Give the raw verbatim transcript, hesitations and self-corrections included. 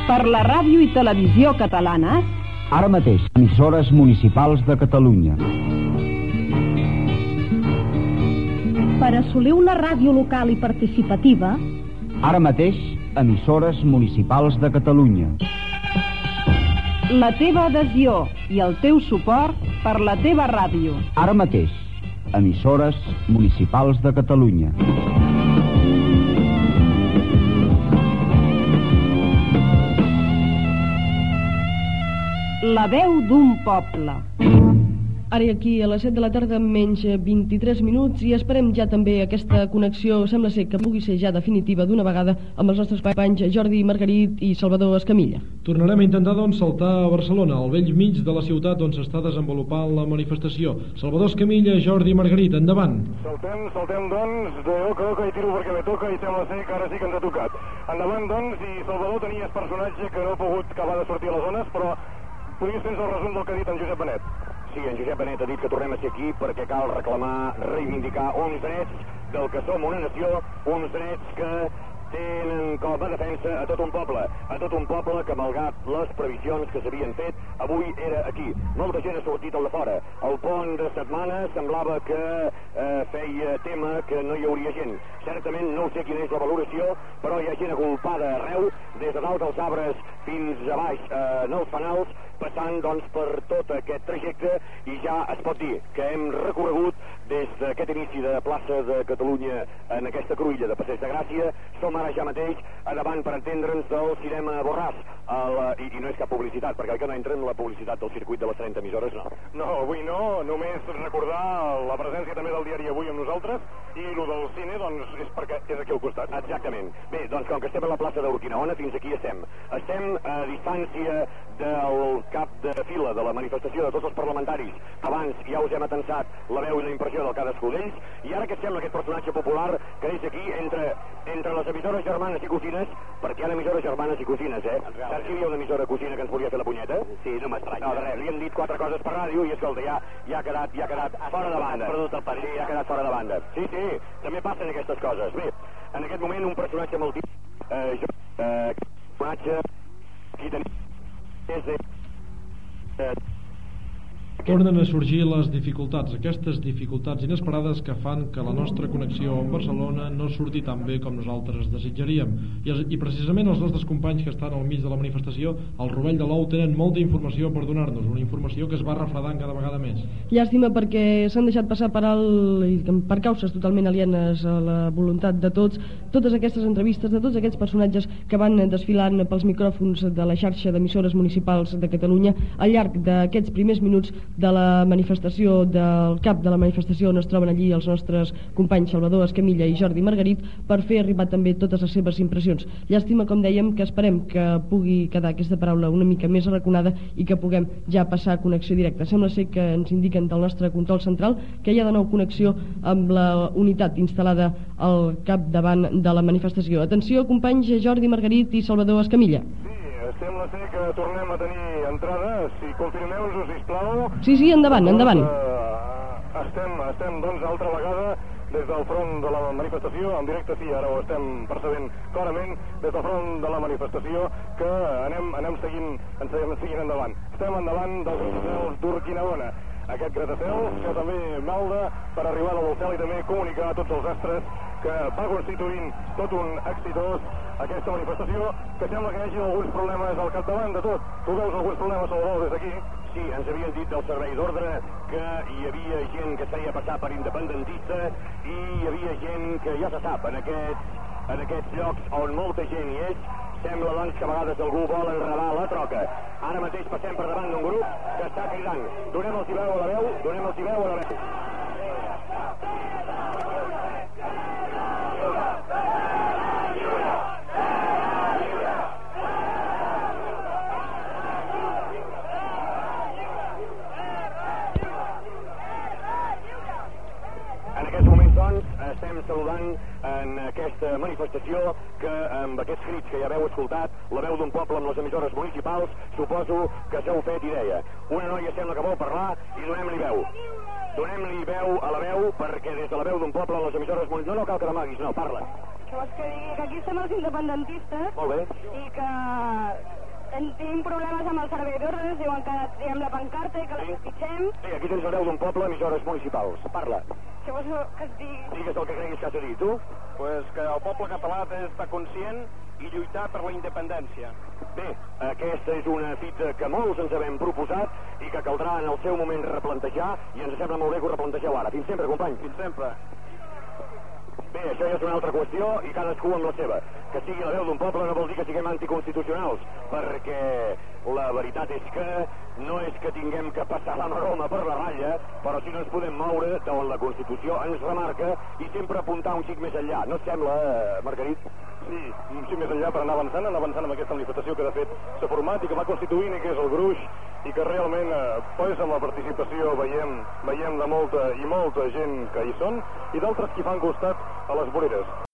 Per la ràdio i televisió catalanes. Ara mateix, emissores municipals de Catalunya. Per assolir una ràdio local i participativa. Ara mateix, emissores municipals de Catalunya. La teva adhesió i el teu suport per la teva ràdio. Ara mateix, emissores municipals de Catalunya. La veu d'un poble. Ara i aquí a les set de la tarda menys vint-i-tres minuts i esperem ja també aquesta connexió, sembla ser que pugui ser ja definitiva d'una vegada amb els nostres companys Jordi Margarit i Salvador Escamilla. Tornarem a intentar doncs saltar a Barcelona, al vell mig de la ciutat on s'està desenvolupant la manifestació. Salvador Escamilla, Jordi Margarit, endavant. Saltem, saltem doncs, de oca a oca i tiro perquè me toca i sembla ser que ara sí que ens ha tocat. Endavant doncs, i Salvador tenies personatge que no ha pogut acabar de sortir a les zones, però podies fer el resum del que ha dit en Josep Benet. Sí, en Josep Benet ha dit que tornem a ser aquí perquè cal reclamar, reivindicar uns drets del que som una nació, uns drets que tenen com a defensa a tot un poble, a tot un poble que, malgrat les previsions que s'havien fet, avui era aquí. Molta gent ha sortit al de fora. El pont de setmana semblava que eh, feia tema que no hi hauria gent. Certament no sé quina és la valoració, però hi ha gent agolpada arreu, des de dalt dels arbres fins a baix eh, en els fanals, passant doncs per tot aquest trajecte, i ja es pot dir que hem recorregut des d'aquest inici de plaça de Catalunya en aquesta cruïlla de Passeig de Gràcia. Som ara ja mateix a davant, per entendre'ns, del cinema Borràs, la, i, i no és cap publicitat, perquè que no entra en la publicitat del circuit de les trenta emissores, no. No, avui no, només recordar la presència també del diari Avui amb nosaltres, i lo del cine, doncs, és perquè és aquí al costat. Exactament. Bé, doncs com que estem a la plaça d'Urquinaona, fins aquí estem. Estem a distància del cap de fila de la manifestació de tots els parlamentaris. Abans ja us hem atensat la veu i la impressió del cadascú d'ells, i ara que sembla aquest personatge popular que és aquí entre, entre les emissores germanes i cosines, perquè hi ha emissores germanes i cosines, eh? Saps que hi havia una emissora cosina que ens volia fer la punyeta? Sí, no m'estranya. No, de res, li hem dit quatre coses per ràdio i, escolta, ja, ja, ha, quedat, ja ha quedat fora de banda. Perdut el pare. Sí, ja ha quedat fora de banda. Sí, sí, també passen aquestes coses. Bé, en aquest moment un personatge molt típic, eh, jo, eh, personatge, aquí tenim, és de... Eh, Tornen a sorgir les dificultats, aquestes dificultats inesperades que fan que la nostra connexió amb Barcelona no surti tan bé com nosaltres desitjaríem. I, i precisament els nostres companys que estan al mig de la manifestació, al rovell de l'ou, tenen molta informació per donar-nos, una informació que es va refredant cada vegada més. Llàstima perquè s'han deixat passar per alt, per causes totalment alienes a la voluntat de tots, totes aquestes entrevistes de tots aquests personatges que van desfilant pels micròfons de la xarxa d'emissores municipals de Catalunya al llarg d'aquests primers minuts de la manifestació, del cap de la manifestació on es troben allí els nostres companys Salvador Escamilla i Jordi Margarit, per fer arribar també totes les seves impressions. Llàstima, com dèiem, que esperem que pugui quedar aquesta paraula una mica més arraconada i que puguem ja passar a connexió directa. Sembla ser que ens indiquen del nostre control central que hi ha de nou connexió amb la unitat instal·lada al capdavant de la manifestació. Atenció, companys Jordi Margarit i Salvador Escamilla. Sembla ser que tornem a tenir entrada. Si confirmeu-nos, sisplau. Sí, sí, endavant, endavant. Uh, estem, estem, doncs, altra vegada des del front de la manifestació, en directe, sí, ara ho estem percebent clarament, des del front de la manifestació, que anem, anem seguint, ens anem seguint endavant. Estem endavant dels gratacels d'Urquinaona. Aquest gratacel que també malda per arribar a la del cel i també comunicar a tots els astres que va constituint tot un exitós aquesta manifestació, que sembla que hi hagi alguns problemes al capdavant de tot. Tu veus alguns problemes, Salvador, des d'aquí? Sí, ens havien dit del servei d'ordre que hi havia gent que es feia passar per independentista i hi havia gent que ja se sap, en aquests, en aquests llocs on molta gent hi és, sembla doncs que a vegades algú vol enredar la troca. Ara mateix passem per davant d'un grup que està cridant. Donem-los i veu a la veu, donem-los i veu a la veu. Estem saludant en aquesta manifestació que, amb aquests crits que ja heu escoltat, la veu d'un poble amb les emissores municipals, suposo que s'heu fet idea. Una noia sembla que vol parlar i donem-li veu. Donem-li veu a la veu, perquè des de la veu d'un poble a les emissores municipals... No, no cal que t'amaguis, no, parla. Que vols que digui que aquí estem els independentistes. Molt bé. I que el servei d'ordres, diuen que triem la pancarta i que la pitgem. Sí, aquí tens la veu d'un poble, emissores municipals. Parla. Si vols que es digui... Digues el que creguis que has de dir. Tu? Pues que el poble català ha d'estar conscient i lluitar per la independència. Bé, aquesta és una fita que molts ens havem proposat i que caldrà en el seu moment replantejar, i ens sembla molt bé que ho replantegeu ara. Fins sempre, company. Fins sempre. Bé, això ja és una altra qüestió i cadascú amb la seva. Que sigui la veu d'un poble no vol dir que siguem anticonstitucionals, perquè la veritat és que no és que tinguem que passar la norma per la ratlla, però sí no ens podem moure d'on la Constitució ens remarca i sempre apuntar un xic més enllà. No et sembla, Margarit? Sí, un xic més enllà per anar avançant, anar avançant amb aquesta manifestació que de fet s'ha format i que va constituint i que és el gruix i que realment, eh, pues, amb la participació veiem, veiem de molta i molta gent que hi són i d'altres que hi fan costat a les voreres.